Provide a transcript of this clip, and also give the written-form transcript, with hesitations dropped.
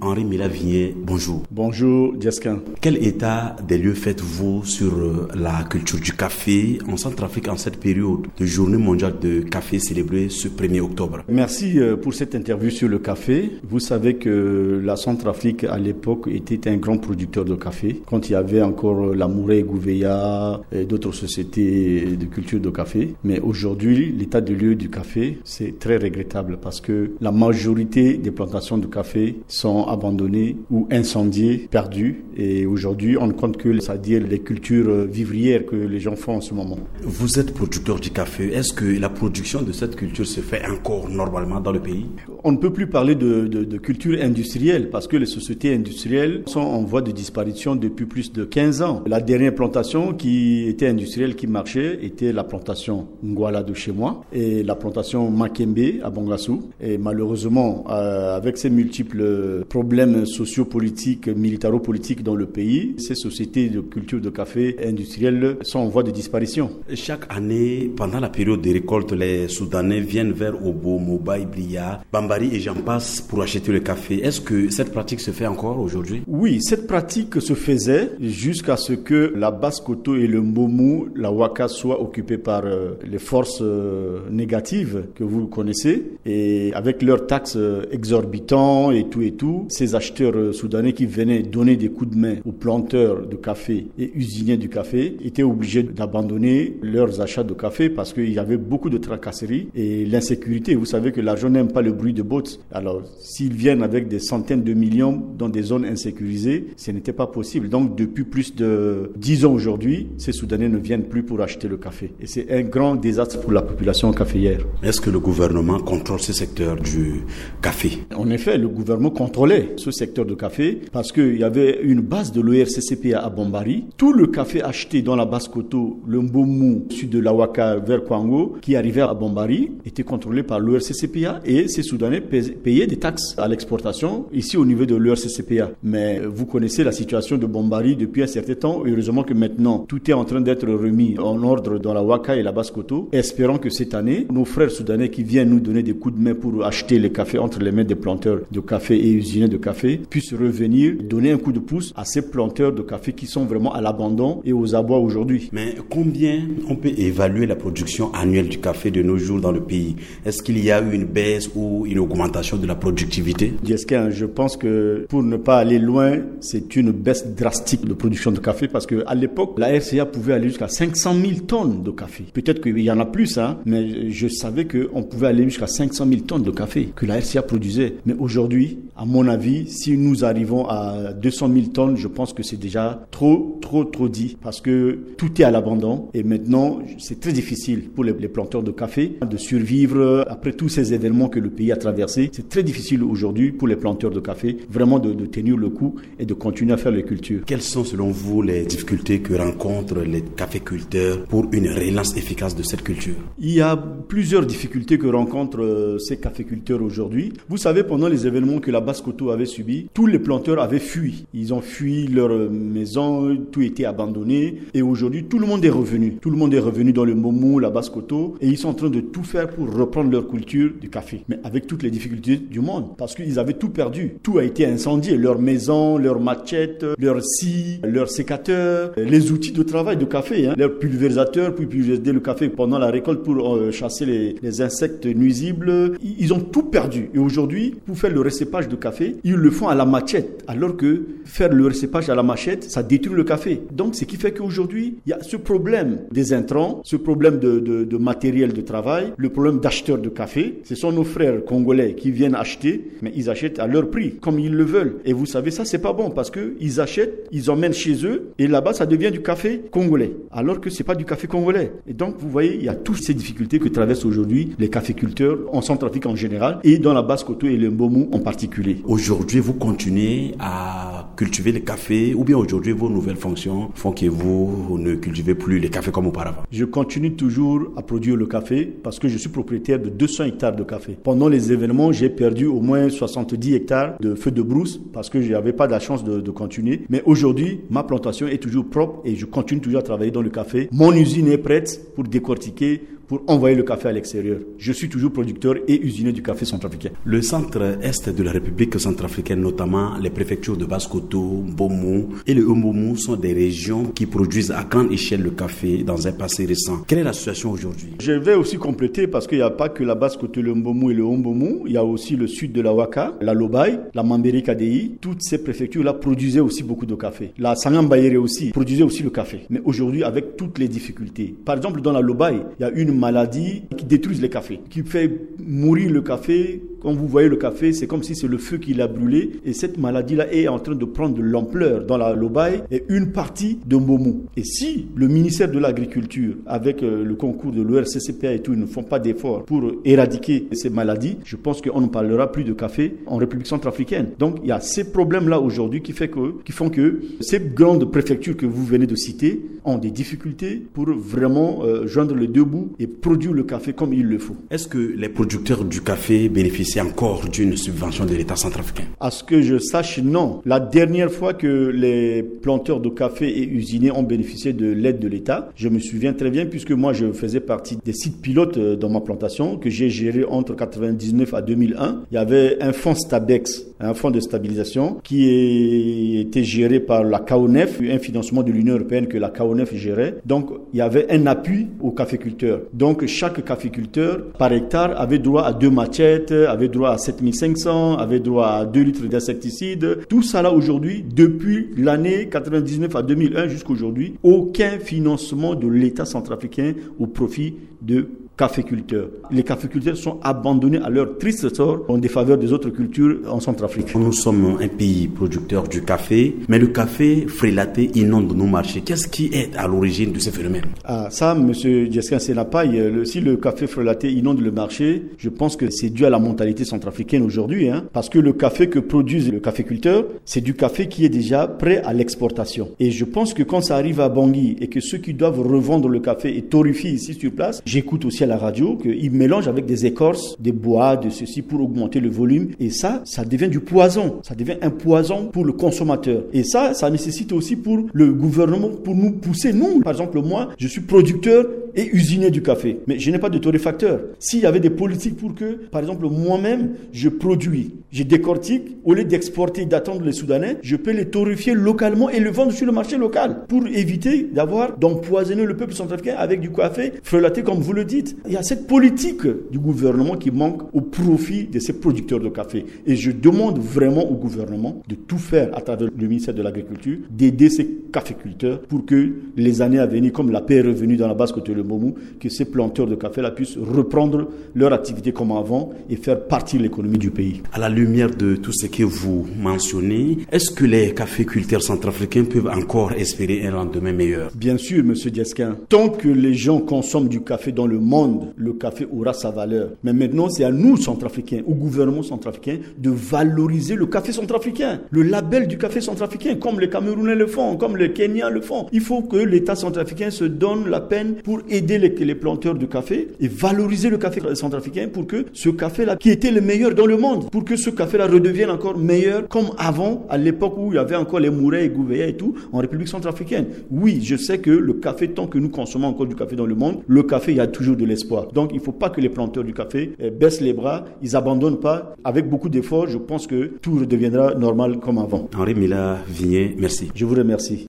Henri Mila-Vigné, bonjour. Bonjour, Djeskin. Quel état des lieux faites-vous sur la culture du café en Centrafrique en cette période de journée mondiale de café célébrée ce 1er octobre? Merci pour cette interview sur le café. Vous savez que la Centrafrique, à l'époque, était un grand producteur de café. Quand il y avait encore la Mouré, Gouveia et d'autres sociétés de culture de café. Mais aujourd'hui, l'état des lieux du café, c'est très regrettable parce que la majorité des plantations de café sont abandonnées ou incendiées, perdues. Et aujourd'hui, on ne compte que, c'est-à-dire les cultures vivrières que les gens font en ce moment. Vous êtes producteur du café. Est-ce que la production de cette culture se fait encore normalement dans le pays? On ne peut plus parler de culture industrielle parce que les sociétés industrielles sont en voie de disparition depuis plus de 15 ans. La dernière plantation qui était industrielle, qui marchait, était la plantation Ngwala de chez moi et la plantation Makembe à Bangassou. Et malheureusement, avec ces multiples problèmes sociopolitiques, militaro-politiques dans le pays, ces sociétés de culture de café industrielle sont en voie de disparition. Chaque année, pendant la période des récoltes, les Soudanais viennent vers Obo, Moba, Blia, Bambari et j'en passe pour acheter le café. Est-ce que cette pratique se fait encore aujourd'hui? Oui, cette pratique se faisait jusqu'à ce que la Basse-Koto et le Mbomu, la Waka, soient occupés par les forces négatives que vous connaissez. Et avec leurs taxes exorbitantes et tout, ces acheteurs soudanais qui venaient donner des coups de main aux planteurs de café et usiniers du café étaient obligés d'abandonner leurs achats de café parce qu'il y avait beaucoup de tracasseries et l'insécurité. Vous savez que l'argent n'aime pas le bruit de bottes. Alors, s'ils viennent avec des centaines de millions dans des zones insécurisées, ce n'était pas possible. Donc, depuis plus de 10 ans aujourd'hui, ces Soudanais ne viennent plus pour acheter le café. Et c'est un grand désastre pour la population caféière. Est-ce que le gouvernement contrôle ce secteur du café? En effet, le gouvernement contrôlait ce secteur de café parce qu'il y avait une base de l'ORCCPA à Bambari. Tout le café acheté dans la Basse-Koto, le Mbomu, sud de l'Awaka vers Kwango, qui arrivait à Bambari, était contrôlé par l'ORCCPA et ces Soudanais payaient des taxes à l'exportation ici au niveau de l'ORCCPA. Mais vous connaissez la situation de Bambari depuis un certain temps. Heureusement que maintenant, tout est en train d'être remis en ordre dans la Waka et la Basse-Koto. Espérons que cette année, nos frères soudanais qui viennent nous donner des coups de main pour acheter les cafés entre les mains des planteurs de café et usiniers de café puissent revenir donner un coup de pouce à ces planteurs de café qui sont vraiment à l'abandon et aux abois aujourd'hui. Mais combien on peut évaluer la production annuelle du café de nos jours dans le pays? Est-ce qu'il y a eu une baisse ou une augmentation de la productivité? Djeskin, je pense que pour ne pas aller loin, c'est une baisse drastique de production de café parce qu'à l'époque, la RCA pouvait aller jusqu'à 500 000 tonnes de café. Peut-être qu'il y en a plus, mais je savais qu'on pouvait aller jusqu'à 500 000 tonnes de café que la RCA produisait. Mais aujourd'hui, à mon avis, si nous arrivons à 200 000 tonnes, je pense que c'est déjà trop dit parce que tout est à l'abandon et maintenant, c'est très difficile pour les planteurs de café de survivre après tous ces événements que le pays a traversés. C'est très difficile aujourd'hui pour les planteurs de café vraiment de tenir le coup et de continuer à faire les cultures. Quelles sont selon vous les difficultés que rencontrent les caféculteurs pour une relance efficace de cette culture? Il y a plusieurs difficultés que rencontrent ces caféculteurs aujourd'hui. Vous savez, pendant les événements que la Basse-Koto avait subis, tous les planteurs avaient fui. Ils ont fui leur maison, tout était abandonné et aujourd'hui tout le monde est revenu. Tout le monde est revenu dans le Momo, la Basse-Koto et ils sont en train de tout faire pour reprendre leur culture du café. Mais avec toutes les difficultés du monde parce qu'ils avaient tout perdu. Tout a été incendié. Leur maison, leurs machettes, leurs scies, leurs sécateurs, les outils de travail de café, leurs pulvérisateurs pour pulvériser le café pendant la récolte pour chasser les insectes nuisibles. Ils ont tout perdu. Et aujourd'hui, pour faire le recépage de café, ils le font à la machette. Alors que faire le recépage à la machette, ça détruit le café. Donc, ce qui fait qu'aujourd'hui, il y a ce problème des intrants, ce problème de matériel de travail, le problème d'acheteurs de café. Ce sont nos frères congolais qui viennent acheter, mais ils achètent à leur prix, comme ils le veulent. Et vous savez, ça, c'est pas bon parce que ils achètent, ils emmènent chez eux et là-bas, ça devient du café congolais. Alors que c'est pas du café congolais. Et donc, vous voyez, il y a toutes ces difficultés que traversent aujourd'hui les caféculteurs en Centrafrique en général et dans la Basse-Koto et le Mbomu en particulier. Aujourd'hui, vous continuez à cultiver le café ou bien aujourd'hui, vos nouvelles fonctions font que vous ne cultivez plus les cafés comme auparavant? Je continue toujours à produire le café parce que je suis propriétaire de 200 hectares de café. Pendant les événements, j'ai perdu au moins 70 hectares de feux de brousse parce que je n'avais pas la chance de continuer. Mais aujourd'hui, ma plantation est toujours propre et je continue toujours à travailler dans le café. Mon usine est prête pour décortiquer, pour envoyer le café à l'extérieur. Je suis toujours producteur et usinier du café centrafricain. Le centre-est de la République centrafricaine, notamment les préfectures de Basse-Koto, Mbomou et le Mbomou, sont des régions qui produisent à grande échelle le café dans un passé récent. Quelle est la situation aujourd'hui? Je vais aussi compléter parce qu'il n'y a pas que la Basse-Koto, le Mbomou et le Mbomou. Il y a aussi le sud de la Ouaka, la Lobaye, la Mambéry Kadéi. Toutes ces préfectures-là produisaient aussi beaucoup de café. La Sangambayere aussi produisait aussi le café. Mais aujourd'hui, avec toutes les difficultés. Par exemple, dans la Lobaye, il y a une maladie qui détruit les cafés, qui fait mourir le café. Quand vous voyez le café, c'est comme si c'est le feu qui l'a brûlé. Et cette maladie-là est en train de prendre de l'ampleur dans la Lobaye et une partie de Mbomou. Et si le ministère de l'Agriculture, avec le concours de l'ORCCPA et tout, ne font pas d'efforts pour éradiquer ces maladies, je pense qu'on ne parlera plus de café en République centrafricaine. Donc, il y a ces problèmes-là aujourd'hui qui font que ces grandes préfectures que vous venez de citer ont des difficultés pour vraiment joindre les deux bouts et produire le café comme il le faut. Est-ce que les producteurs du café bénéficient encore d'une subvention de l'État centrafricain? À ce que je sache, non. La dernière fois que les planteurs de café et usiniers ont bénéficié de l'aide de l'État, je me souviens très bien puisque moi je faisais partie des sites pilotes dans ma plantation que j'ai géré entre 1999 à 2001. Il y avait un fonds Stabex, un fonds de stabilisation qui était géré par la CAONEF, un financement de l'Union européenne que la CAONEF gérait. Donc il y avait un appui aux caféculteurs. Donc chaque caféculteur par hectare avait droit à 2 machettes, avait droit à 7500, avait droit à 2 litres d'insecticides. Tout ça là aujourd'hui, depuis l'année 99 à 2001 jusqu'à aujourd'hui, aucun financement de l'État centrafricain au profit de caféculteurs. Les caféculteurs sont abandonnés à leur triste sort en défaveur des autres cultures en Centrafrique. Nous sommes un pays producteur du café, mais le café frélaté inonde nos marchés. Qu'est-ce qui est à l'origine de ce phénomène? Ah, ça, monsieur Jeskin Senapaï, si le café frélaté inonde le marché, je pense que c'est dû à la mentalité centrafricaine aujourd'hui, parce que le café que produisent le caféculteur, c'est du café qui est déjà prêt à l'exportation. Et je pense que quand ça arrive à Bangui et que ceux qui doivent revendre le café est torréfié ici sur place, j'écoute aussi à la radio qu'ils mélangent avec des écorces, des bois, de ceci pour augmenter le volume. Et ça devient du poison. Ça devient un poison pour le consommateur. Et ça nécessite aussi pour le gouvernement, pour nous pousser. Nous, par exemple, moi, je suis producteur et usinier du café. Mais je n'ai pas de torréfacteur. S'il y avait des politiques pour que, par exemple, moi-même, je produis, je décortique, au lieu d'exporter, d'attendre les Soudanais, je peux les torréfier localement et le vendre sur le marché local pour éviter d'empoisonner le peuple centrafricain avec du café frelaté, comme vous le dites. Il y a cette politique du gouvernement qui manque au profit de ces producteurs de café. Et je demande vraiment au gouvernement de tout faire à travers le ministère de l'Agriculture, d'aider ces caféculteurs pour que les années à venir, comme la paix est revenue dans la Basse-Côte de Mbomou, que ces planteurs de café là puissent reprendre leur activité comme avant et faire partie de l'économie du pays. À la lumière de tout ce que vous mentionnez, est-ce que les caféculteurs centrafricains peuvent encore espérer un lendemain meilleur? Bien sûr, monsieur Diaskin. Tant que les gens consomment du café dans le monde, le café aura sa valeur. Mais maintenant, c'est à nous, centrafricains, au gouvernement centrafricain, de valoriser le café centrafricain, le label du café centrafricain, comme les Camerounais le font, comme les Kenyans le font. Il faut que l'État centrafricain se donne la peine pour aider les planteurs de café et valoriser le café centrafricain pour que ce café-là, qui était le meilleur dans le monde, pour que ce café-là redevienne encore meilleur comme avant, à l'époque où il y avait encore les Mourets et Gouveia et tout, en République centrafricaine. Oui, je sais que le café, tant que nous consommons encore du café dans le monde, le café, il y a toujours de l'espoir. Donc, il ne faut pas que les planteurs du café baissent les bras, ils abandonnent pas. Avec beaucoup d'efforts, je pense que tout redeviendra normal comme avant. Henri Mila Vignet, merci. Je vous remercie.